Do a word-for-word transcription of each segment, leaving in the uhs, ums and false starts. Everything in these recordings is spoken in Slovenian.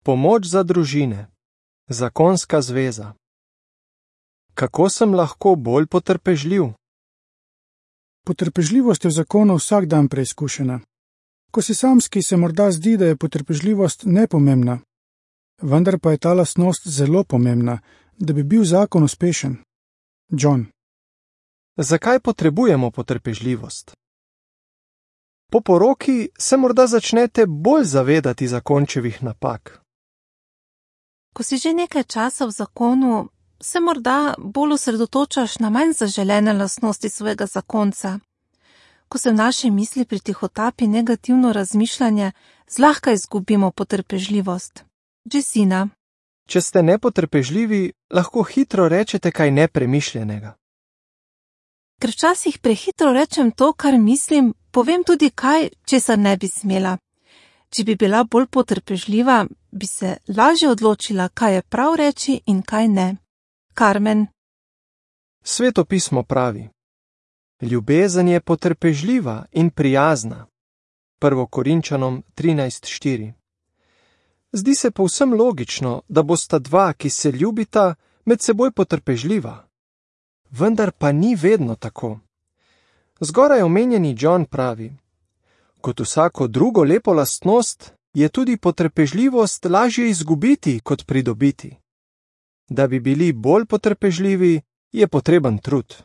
Pomoč za družine. Zakonska zveza. Kako sem lahko bolj potrpežljiv? Potrpežljivost je v zakonu vsak dan preizkušena. Ko si samski, se morda zdi, da je potrpežljivost nepomembna, vendar pa je ta lastnost zelo pomembna, da bi bil zakon uspešen. John. Zakaj potrebujemo potrpežljivost? Po poroki se morda začnete bolj zavedati zakončevih napak. Ko si že nekaj časa v zakonu, se morda bolj osredotočaš na manj zaželene lastnosti svojega zakonca. Ko se v naše misli pritihotapi negativno razmišljanje, zlahka izgubimo potrpežljivost. Jessina. Če ste nepotrpežljivi, lahko hitro rečete kaj nepremišljenega. Ker včasih prehitro rečem to, kar mislim, povem tudi kaj, česar ne bi smela. Če bi bila bolj potrpežljiva, bi se lažje odločila, kaj je prav reči in kaj ne. Carmen. Sveto pismo pravi: ljubezen je potrpežljiva in prijazna. Prvo Korinčanom trinajst štiri. Zdi se povsem logično, da bosta dva, ki se ljubita, med seboj potrpežljiva. Vendar pa ni vedno tako. Zgoraj omenjeni John pravi: kot vsako drugo lepo lastnost, je tudi potrpežljivost lažje izgubiti kot pridobiti. Da bi bili bolj potrpežljivi, je potreben trud.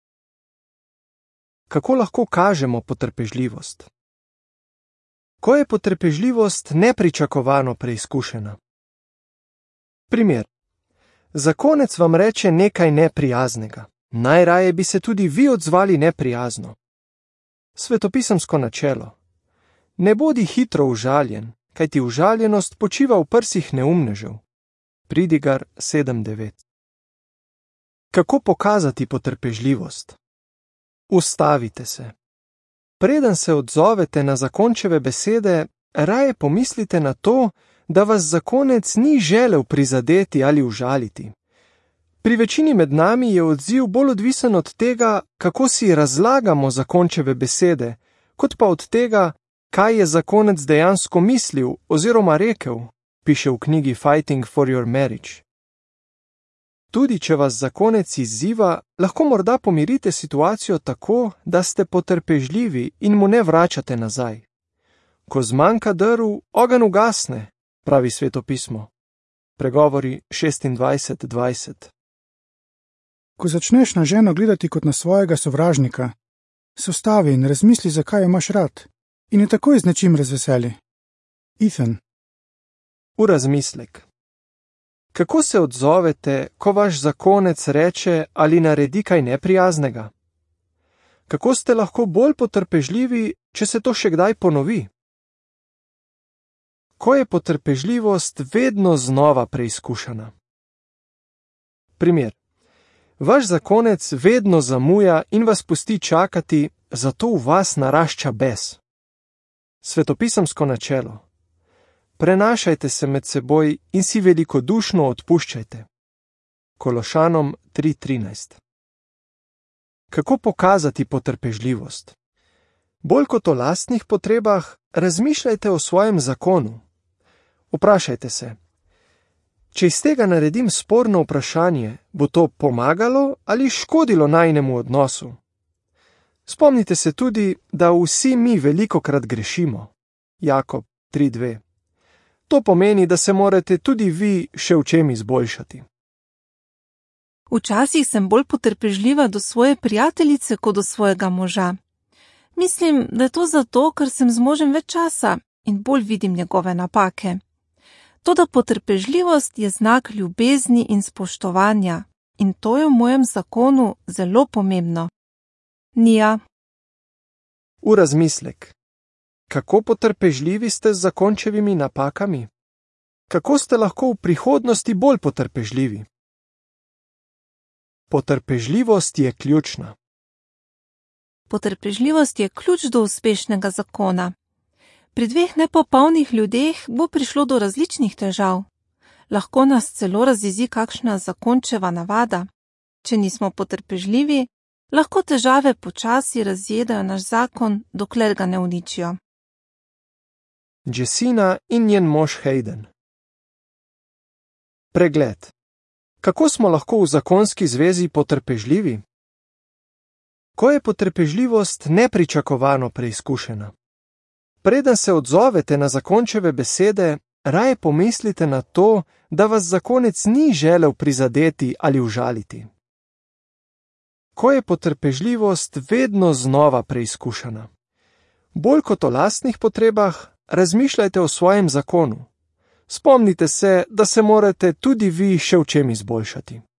Kako lahko kažemo potrpežljivost? Ko je potrpežljivost nepričakovano preizkušena. Primer. Zakonec vam reče nekaj neprijaznega. Najraje bi se tudi vi odzvali neprijazno. Svetopisemsko načelo. Ne bodi hitro užaljen, kajti užaljenost počiva v prsih neumnežev. Pridigar sedem devet. Kako pokazati potrpežljivost? Ustavite se. Preden se odzovete na zakončeve besede, raje pomislite na to, da vas zakonec ni želel prizadeti ali užaliti. Pri večini med nami je odziv bolj odvisen od tega, kako si razlagamo zakončeve besede, kot pa od tega, kaj je zakonec dejansko mislil oziroma rekel, piše v knjigi Fighting for your marriage. Tudi če vas zakonec izziva, lahko morda pomirite situacijo tako, da ste potrpežljivi in mu ne vračate nazaj. Ko zmanjka drv, ogenj ugasne, pravi Sveto pismo. Pregovori šestindvajset dvajset. Ko začneš na ženo gledati kot na svojega sovražnika, se ustavi in razmisli, zakaj jo imaš rad, in jo takoj z nečim razveseli. Ethan. V razmislek. Kako se odzovete, ko vaš zakonec reče ali naredi kaj neprijaznega? Kako ste lahko bolj potrpežljivi, če se to še kdaj ponovi? Ko je potrpežljivost vedno znova preizkušana? Primer. Vaš zakonec vedno zamuja in vas pusti čakati, zato v vas narašča bes. Svetopisemsko načelo. Prenašajte se med seboj in si velikodušno odpuščajte. Kološanom tri trinajst. Kako pokazati potrpežljivost? Bolj kot o lastnih potrebah, razmišljajte o svojem zakonu. Vprašajte se, če iz tega naredim sporno vprašanje, bo to pomagalo ali škodilo najinemu odnosu? Spomnite se tudi, da vsi mi velikokrat grešimo. Jakob tri dve. To pomeni, da se morate tudi vi še v čem izboljšati. Včasih sem bolj potrpežljiva do svoje prijateljice kot do svojega moža. Mislim, da je to zato, ker sem z možem več časa in bolj vidim njegove napake. Toda potrpežljivost je znak ljubezni in spoštovanja in to je v mojem zakonu zelo pomembno. Nija. V razmislek. Kako potrpežljivi ste z zakončevimi napakami? Kako ste lahko v prihodnosti bolj potrpežljivi? Potrpežljivost je ključna. Potrpežljivost je ključ do uspešnega zakona. Pri dveh nepopolnih ljudeh bo prišlo do različnih težav. Lahko nas celo razjezi kakšna zakončeva navada. Če nismo potrpežljivi, lahko težave počasi razjedajo naš zakon, dokler ga ne uničijo. Jessina in njen mož Hayden. Pregled. Kako smo lahko v zakonski zvezi potrpežljivi? Ko je potrpežljivost nepričakovano preizkušena? Preden se odzovete na zakončeve besede, raje pomislite na to, da vas zakonec ni želel prizadeti ali užaliti. Ko je potrpežljivost vedno znova preizkušena? Bolj kot o lastnih potrebah, razmišljajte o svojem zakonu. Spomnite se, da se morate tudi vi še v čem izboljšati.